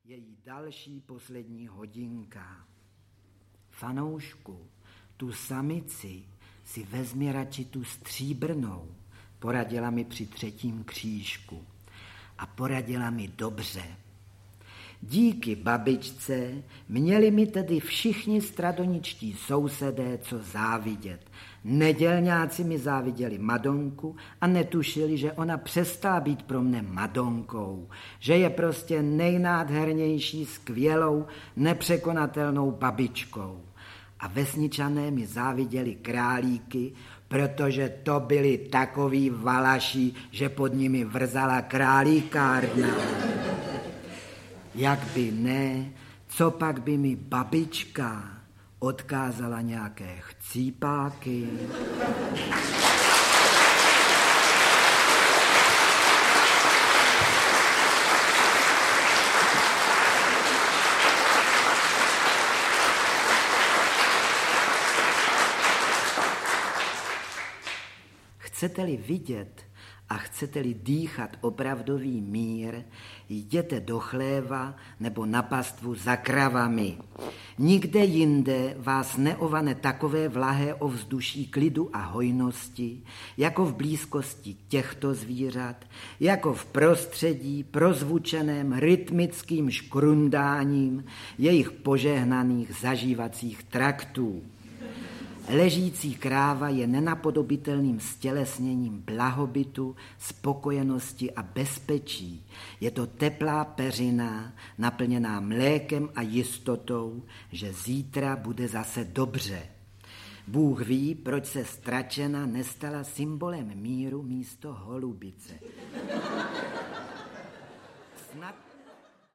její další poslední hodinka. Fanoušku, tu samici si vezmi radši tu stříbrnou, poradila mi při 3. křížku. A poradila mi dobře. Díky babičce měli mi tedy všichni stradoničtí sousedé co závidět. Nedělňáci mi záviděli Madonku a netušili, že ona přestala být pro mne Madonkou, že je prostě nejnádhernější, skvělou, nepřekonatelnou babičkou. A vesničané mi záviděli králíky, protože to byli takoví valaši, že pod nimi vrzala králíkárna. Jak by ne, co pak by mi babička odkázala nějaké chcípáky. Chcete-li vidět a chcete-li dýchat opravdový mír, jděte do chléva nebo na pastvu za kravami. Nikde jinde vás neovane takové vlahé ovzduší klidu a hojnosti, jako v blízkosti těchto zvířat, jako v prostředí prozvučeném rytmickým škrundáním jejich požehnaných zažívacích traktů. Ležící kráva je nenapodobitelným stělesněním blahobytu, spokojenosti a bezpečí. Je to teplá peřina, naplněná mlékem a jistotou, že zítra bude zase dobře. Bůh ví, proč se stračena nestala symbolem míru místo holubice. Snad